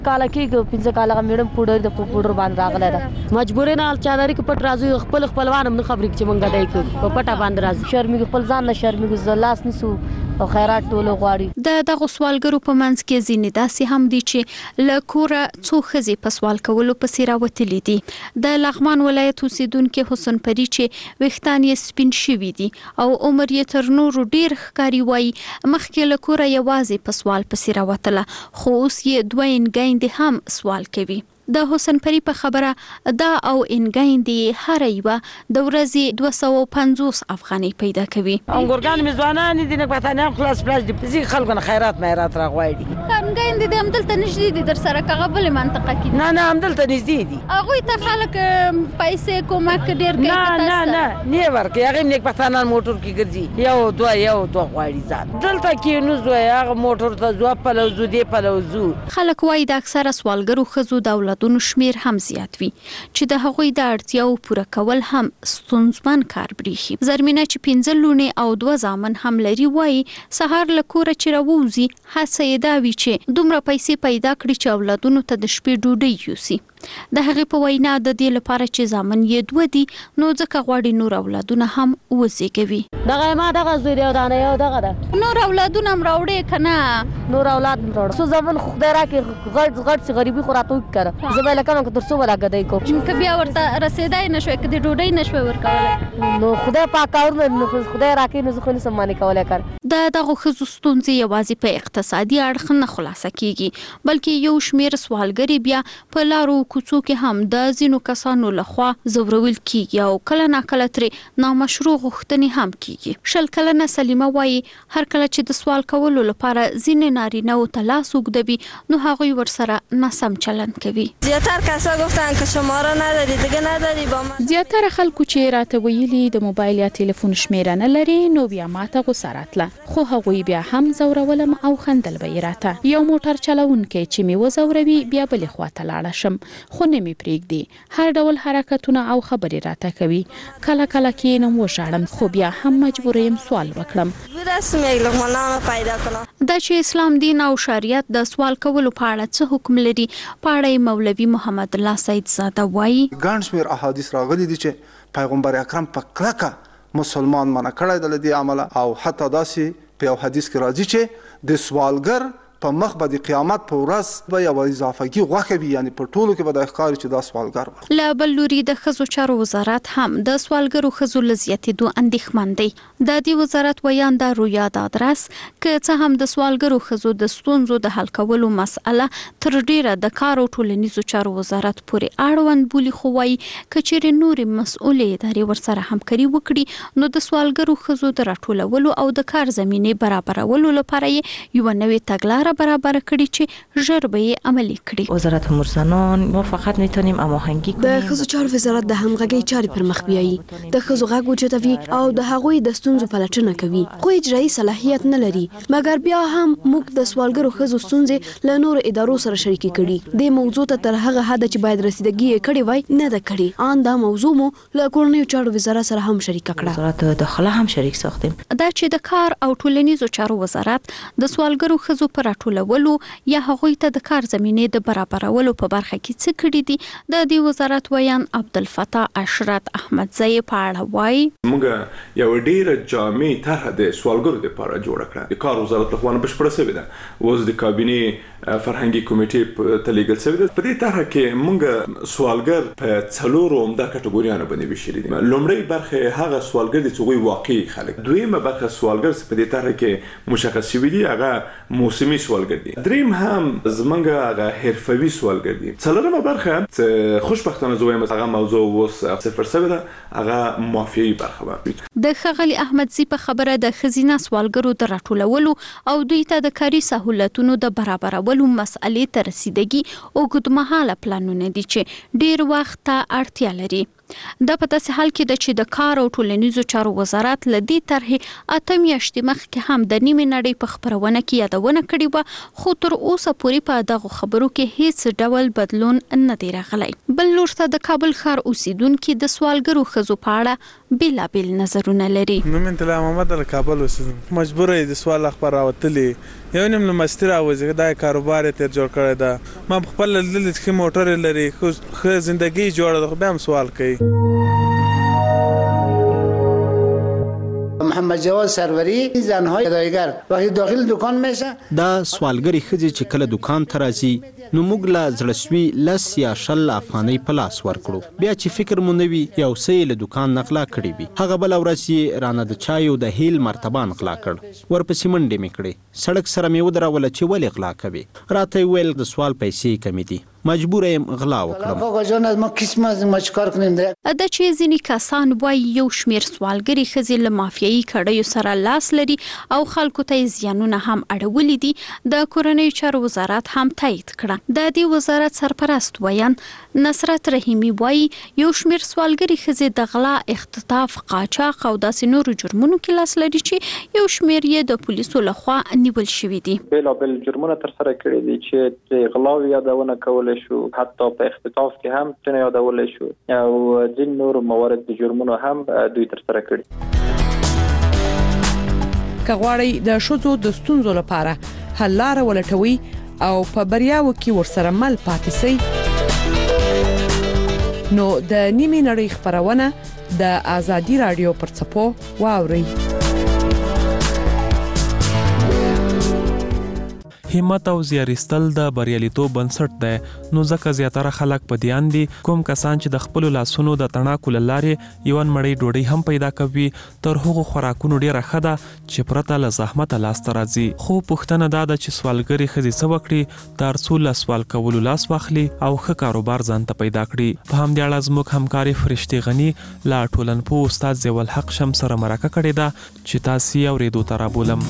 کاله کېږي 15 کاله میډم پوډر د پوډر باندې راغله ده مجبور نه چادرې کې پټ راځي خپل خپلوان هم خبرې چې مونږ دای کو په پټه باندې راځي شرمې خپل ځان نه شرمې ګزلاس نسو او خیرات ټولو غواړي د دغه سوالګرو په منځ کې ځینې داسې هم دي چې له کوره څو ښځې په سوال کولو پسې راوتلي دي. د لغمان ولایت اوسیدونکي حسن پری چې ویښتان یې سپین شوي دي او عمر یې تر نورو ډیر ښکاري وایي مخکې له کوره یوازې په سوال پسې راوتله خو اوس یې 2 انګایندې هم سوال کوي. د حسن پری په خبره دا او انګایندې هر یوه د ورځې 250 افغانۍ پیدا کوي. انګورګان میزبانان دي نه پاتانه خلاص پلاس دي زی خلکو نه خیرات راغواړي. انګایندې د همدلته نږدې دي در سره کغه بل منطقه کې نه همدلته نږدې دي. هغه ته خلک پیسې کومک ډیر کوي نه ورکه هغه نیک پاتانه موټر کې ګرځي یو دوه غواړي ځان دلته کې نو زوی هغه موټر ته زو په لوزو دی په لوزو. خلک وایي د اکثره سوالګرو ښځو دولت دونو شمیر هم زیات وي چې د هغوی د اړتیاو پوره کول هم ستونزمن کار بریښي. زرمینه چې 15 لونې او 2 زامن هم لري وایي سهار له کوره چې راووځي هڅه یې دا وي چې دومره پیسې پیدا کړي چې اولادونو ته د شپې ډوډۍ یوسي. د هغې په وینا د دې لپاره چې زامن یې 2 دي نو ځکه غواړي نور اولادونه هم وزیږوي. دغه ما دغه زوی دی او دانه یو دغه ده نور اولادونه هم راوړي کنه نور اولاد هم راوړي سو زمون خدای راکې غټ غریبي خو راته وکړه زه به لکه تر څو ولا غدای کو چې بیا ورته رسیدای نشوي کدي ډوډۍ نشوي ورکول نو خدای پاک اور نو خدای راکې نو خو نه سمانه کولای کار. دغه خصوص ستونزې یوازې په اقتصادي اړخ نه خلاصه کیږي بلکې یو شمیر سوالګری بیا په لارو کوڅو کې هم د ځینو کسانو لخوا زورول کیږي او کله ناکله ترې نامشروع غوښتنې هم کیږي. 20 کلنه سلیمه وایي هر کله چې د سوال کولو لپاره ځینې نارینه او تلاس وګدوي نو هغوی ورسره ناسم چلند کوي. زیاتره کسا گفتن که شما را نداری دیگه نداری با من. زیاتره خلکو چې راته ویلي د موبایل یا ټلیفون شمیره نه لري نو بیا ماته غوسه راتله خو هغوی بیا هم زورولم او خندل به یې راته. یو موټر چلونکی چې می وزوروي بیا بلې خواته لاړه شم خو نه می پرېږدي هر ډول حرکتونه او خبرې راته کوي. کله کله کینم وشاړم خو بیا هم مجبور یم سوال وکړم. رسم یک لقمه پیدا کنم. دا چې اسلام دین او شریعت د سوال کولو په اړه څه حکم لري په اړه مولوي محمد الله سید زاده وایي ګڼ شمېر احادیث راغلي دي چې پیغمبر اکرم په کلکه مسلمان منع کړی د دې عمله او حتی داسې په یو حدیث کې راځي چې د سوالګر په مخ به د قیامت په ورځ به یو اضافه‌ګي غوښه وي یعنی په ټولو کې به د ښکاري چې دا سوالګر و. له بل لوري د ښځو چارو وزارت هم د سوالګرو ښځو له زیاتېدو اندېښمن دی. د دې وزارت ویان د رویا د ادرس که څه هم د سوالګرو ښځو د ستونزو د حل کولو مسأله تر ډیره د کار او ټولنیزو چارو وزارت پورې اړوند بولي خو وایي که چیرې نورې مسؤلې ادارې ورسره همکاري وکړي نو د سوالګرو ښځو د راټولولو او د کار زمینې برابرولو لپاره یې یوه نوې تګلاره برابر کړي چې ژر به یې عملي کړي. وزارت امور زنان ما فقط میتونیم هماهنگی کنیم. د ښځو چارو وزارت د همغږۍ چارې پر مخ بیایي د ښځو غږ اوچتوي او د هغوی د ستونزو پلټنه کوي خو اجرایي صلاحیت نه لري مګر بیا هم موږ د سوالګرو ښځو ستونزې له نورو ادارو سره شریکې کړي. د موضوع ته تر هغه حده چې باید رسیدګي یې کړې وای نه ده کړې. ان دا موضوع مو له کورنیو چارو وزارت سره هم شریک کړه. وزارت داخله هم شریک ساختیم. دا چې د کار او ټولنیزو چارو وزارت د سوالګرو ښځو پر راټولولو یا هغوی ته د کار زمینې د برابرولو په برخه کې څه کړي دي د دې وزارت ویان عبدالفتاح اشرت احمدزی په اړه وایي موږ یو ډیره جامع طرح د سوالګرو لپاره جوړ کړه. د کار وزارت لخوا بشپړه شوې ده اوس د کابینې فرهنګي کمیټې ته لیږل شوې ده. په دې طرح کې موږ سوالګر په 4 عمده کټګوریانو باندې ویشلي دي. لومړی برخه هغه سوالګر دي چې واقعي خلک. دویمه برخه سوالګر چې په دې طرح کې مشخص شوي دي هغه موسمي سوالګر دي. دریم هم زمونږ هغه حرفوي سوالګر دي. څلورمه برخه چې خوشبختانه زویم هغه موضوع اوس صفر شوی ده هغه مافیایي برخه ده. د ښاغلي احمدزي په خبره د ښځینه سوالګرو د راټولولو او دوی ته د کاري سهولتونو د برابرولو مسئلې ته رسیدګي اوږدمهاله پلانونه دي چې ډیر وخت ته اړتیا لري. دا په داسې حال کې د چې د کار او ټولنیزو چارو وزارت له دې طرحې 8 میاشتې مخکې هم د نیمې نړۍ په خبرونه کې یادونه کړې وه، خو تر اوسه پورې په دغه خبرو کې هیڅ ډول بدلون نه دی راغلی. بل لور ته د کابل ښار اوسیدونکي د سوالګرو ښځو په اړه بېلابېل نظرونه لري. نوم انطلاع محمد له کابل اوسیدم. مجبوره د سوال خبر راوتلې یو نیم له مستي راوځي دا کاروبار یې تر جوړ کړی ده. ما خپل لیدل چې موټر لري خو زندگی جوړه ده، بیا هم سوال کوي. محمد جواد سروری زنهای ادایگر وقتی داخل دکان میشه دا سوالګری خځې چې کله دکان ته راځي نو موږ لا زړسوي لس یا شل افغانۍ په لاس ورکړو، بیا چې فکر مو نوي یو څه له دکان نقلا کړی وي هغه بل ورځ یې رانه د چایو د هیل مرتبه نقلا کړ، ورپسې منډې مې کړې، سړک سره مې ودروله چې ولې غلا کوي، راته ویل د سوال پیسې کمې دي، مجبور یم غلا وکړم. دا چې ځینې کسان وایي یو شمیر سوالګري ښځې له مافیایي کړیو سره لاس لري او خلکو ته زیانونه هم اړولي دي، د کورنیو چارو وزارت هم تایید کړه. د دې وزارت سرپرست ویان نصرت رحیمی وایي یو شمیر سوالګري ښځې د غلا، اختطاف، قاچاق او داسې نورو جرمونو کې لاس لري چې یو شمیر یې د پولیسو لخوا نیول شوي دي. بېلابېل جرمونه ترسره کړي دي چې د غلاو یادونه کول شو، حتی په اختطاف کې هم څنګه یادول شو او ځین نور موارد د جرمونو هم دوی ترسره کړي. کغواړي د شوزو د ستونزو لپاره حل لاره ولټوي او په بریاو کې ورسره مل پاتې سي، نو د نیمې نړۍ خبرونه د آزادي رادیو پر څپو واوري. همت او زیارستل د بریالیتوب بنسټ دی، نو ځکه زیاتره خلک په دیان دي کوم کسان چې د خپل لاسونو د تڼاکو لارې یو مړی ډوډۍ هم پیدا کوي، تر هغو خوراکونو ډیره ښه ده چې پرته له زحمت لاسته راځي. خو پوښتنه دا ده چې سوالګري ښځې څه وکړي تر څو له سوال کولو لاس واخلي او ښه کاروبار ځان ته پیدا کړي. په همدې اړه زموږ همکاري فرشتي غني له ټولنپوه استاد ضیاءالحق شمس سره مرکه کړې ده چې تاسو یې اورېدو ته رابولم.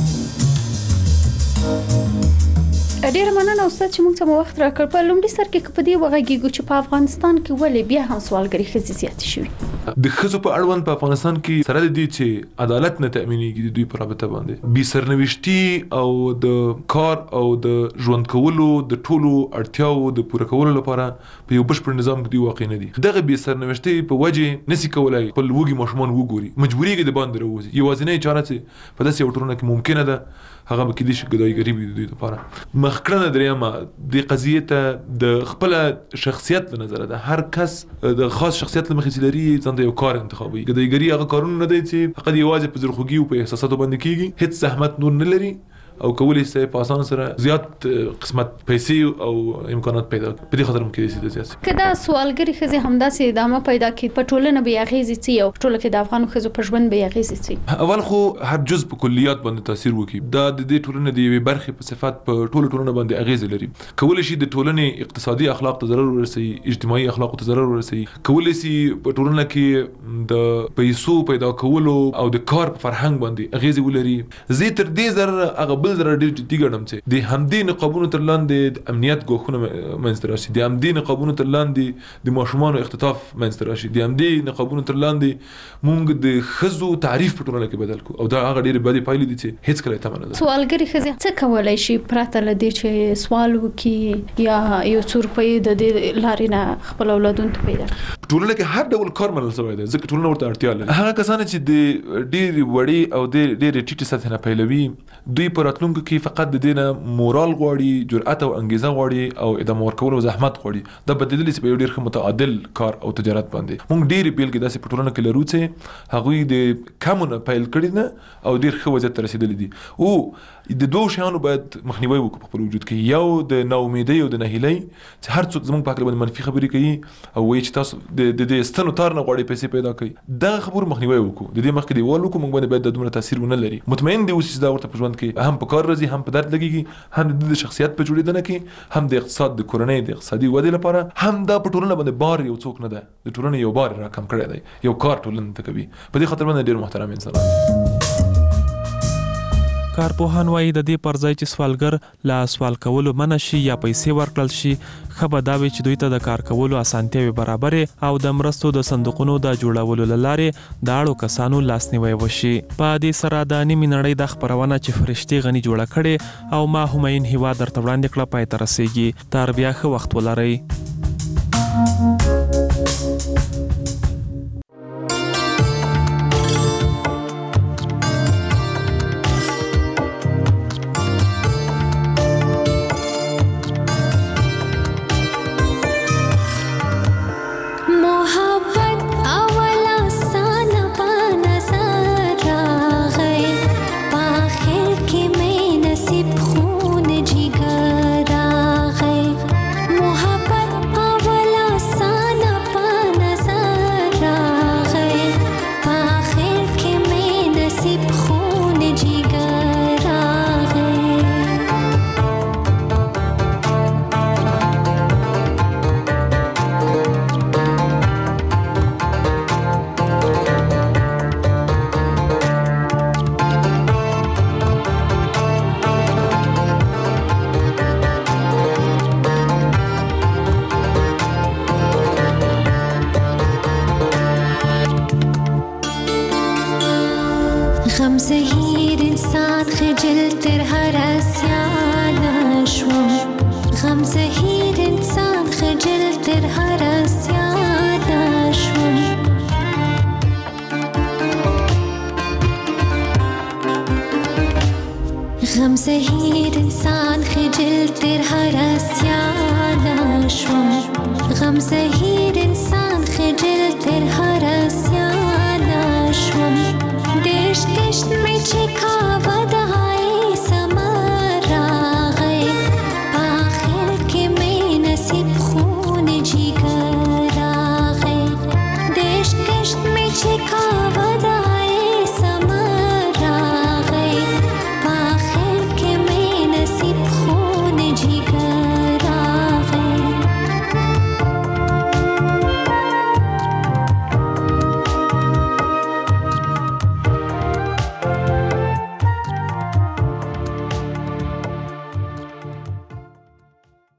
ډیر مننه استاد چې موږ ته وخت راکړ. په لومړي سر کې په دې وغږیږو چې په افغانستان کې ولې بیا هم سوالګري ښځې زیاتې شوي. د ښځو په اړوند په افغانستان کې سره د دې چې عدالت نه تأمینېږي د دوی په رابطه باندې بې سرنوشتي او د کار او د ژوند کولو د ټولو اړتیاو د پوره کولو لپاره په یو بشپړ نظام کې دوی واقع نه دي. دغه بې سرنوشتي په وجه نشي کولای خپل وږي ماشومان وګوري، مجبورېږي د باندې راوځي. یوازینۍ چاره چې په داسې یو ټولنه کې ممکنه ده هغه به کېدای شي ګدایګري وي د دوی لپاره. مخکړه درېیمه د قضیې ته د خپل شخصیت له نظره ده، هر کس د خاص شخصیت له مخې لري ځان ته یو کار انتخابوي. ګدایګري هغه کارونه نه دی چې فقط یوازې په زړخوږي او په احساساتو باندې کېږي، هیڅ زحمت نور نه لري او کولی شي په اسانه سره زیات قسمت پیسې او امکانات پیدا کړي. په دې خاطر ممکن دي چې زیات کدا سوالګری ښځې همداسې ادامه پیدا کړي په ټولنه به اغیزې سي او ټوله کې د افغان ښځو په ژوند به اغیزې سي. اول خو هر جزء په کلیات باندې تاثیر وکړي، دا د دې ټولنې د یوې برخې په صفات په ټوله ټولنه باندې اغیز لري. کولی شي د ټولنې اقتصادي اخلاق ته ضرر ورسوي، اجتماعي اخلاق ته ضرر ورسوي. کولی شي په ټولنه کې د پیسو پیدا کولو او د کار په فرهنګ باندې اغیز ولري. زه تر دې ضرر هغه بل ضرر ډېر د همدې نقابونو تر لاندې د امنیت ګواښونه منځته راشي، د همدې نقابونو تر لاندې د ماشومانو اختطاف منځته راشي، د همدې نقابونو تر لاندې موږ د ښځو تعریف په ټولنه کې بدل کړو او دا هغه ډېرې بدې پایلې دي چې هیڅ کله تمه نه ده. سوالګري ښځې څه کولی شي پرته له دې چې سوال وکړي یا یو څو روپۍ د دې لارې نه خپل اولادونو ته پیدا کړي؟ ټولنه کې هر ډول کار منل شوی دی ځکه ټولنه ورته اړتیا لري. هغه کسان چې د ډېرې وړې او د ډېرې ټیټې سطحې نه پیلوي دوی په راتلونکو کې فقط د دې نه مورال غواړي، جرأت او انګیزه غواړي او ادامه ورکول او زحمت غواړي. دا بدلیدلی چې په یو ډېر ښه متعادل کار او تجارت باندې موږ ډېرې بیلګې داسې په ټولنه کې لرو چې هغوی د کمو نه پیل کړي نه او ډېر ښه وضعیت ته رسېدلي دي. او د دوو شیانو باید مخنیوی وکړو په خپل وجود کې، یو د ناامیدۍ او د ناهیلۍ چې هر څوک زموږ په هکله باندې منفي خبرې کوي او وایي چې تاسو د دې ستنو تار نه غواړئ پیسې پیدا کړئ. دغه خبرو مخنیوی وکړو، د دې مخکې دیوال وکړو، موږ باندې باید دا دومره تاثیر ونه لري. مطمئن دي اوسئ چې دا ورته په ژوند کې هم په کار راځي، هم په درد لګېږي، هم د شخصیت په جوړېدنه کې، هم د اقتصاد د کورنۍ د اقتصادي ودې لپاره، هم دا په ټولنه باندې بار یو څوک نه ده، د ټولنې یو بار راکم کړی دی، یو کار ټولنه ته کوي. په دې خاطر باندې ډېر محترم انسان. کارپوهان وایي د دې پر ځای چې سوالګر لا سوال کولو منع شي یا پیسې ورکړل شي ښه به دا وي چې دوی ته د کار کولو اسانتیاوې برابرې او د مرستو د صندوقونو د جوړولو له لارې د اړو کسانو لاسنیوی وشي. په دې سره د نیمې نړۍ د خپرونه چې فرشتې غني جوړه کړې او ما همایون هیواد درته وړاندې کړه پای ته رسیږي. تر بیا ښه وخت ولرئ. غم زهیر انسان خجل تر هر اسیان شوم غم زهیر انسان خجل تر هر اسیان شوم غم زهیر انسان خجل تر هر اسیان شوم غم زهیر